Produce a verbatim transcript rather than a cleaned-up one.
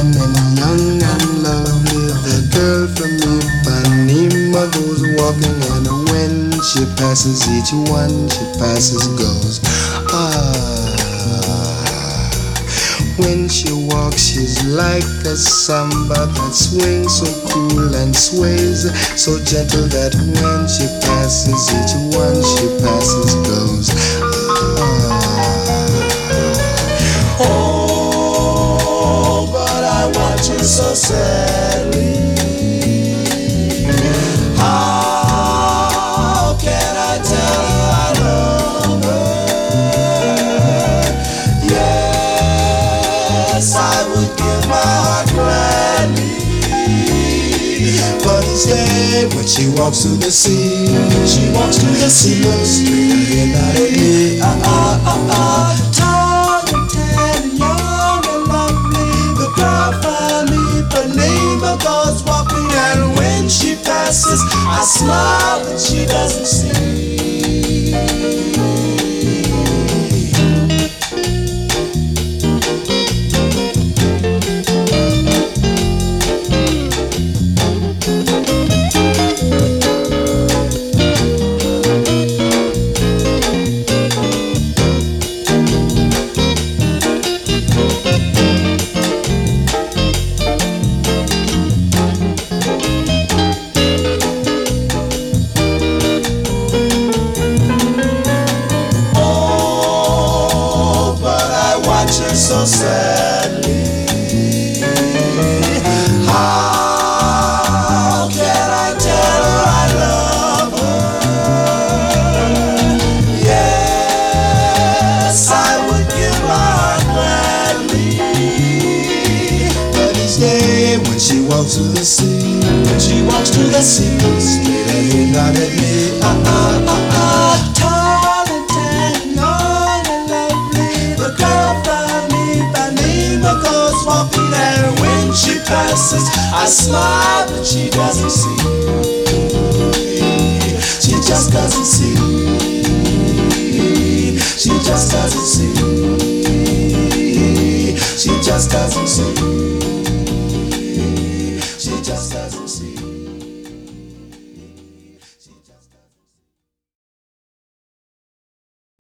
fine and young and lovely. The girl from Ipanema goes walking, and when she passes each one she passes goes. Ah, when she walks she's like a samba that swings so cool and sways so gentle that when she passes each one she passes goes. Ah. Oh, but I watch her so sadly. How can I tell her I love her? Yes, I would give my heart gladly. But each day when she walks to the sea, she walks to the sea, looks straight ahead at me. Ah ah ah ah. Tall and tan and young and lovely, the girl from Ipanema goes walking, and when she passes, I smile, but she doesn't see. So sadly, how can I tell her I love her? Yes, I would give my heart gladly. But each day when she walks to the sea, when she walks to the sea, straight ahead, not at me. Ah ah ah ah. Tall and tan, young and lovely, the girl from Ipanema goes walking, and when she passes, I smile, but she doesn't see. She just doesn't see. She just doesn't see. She just doesn't see.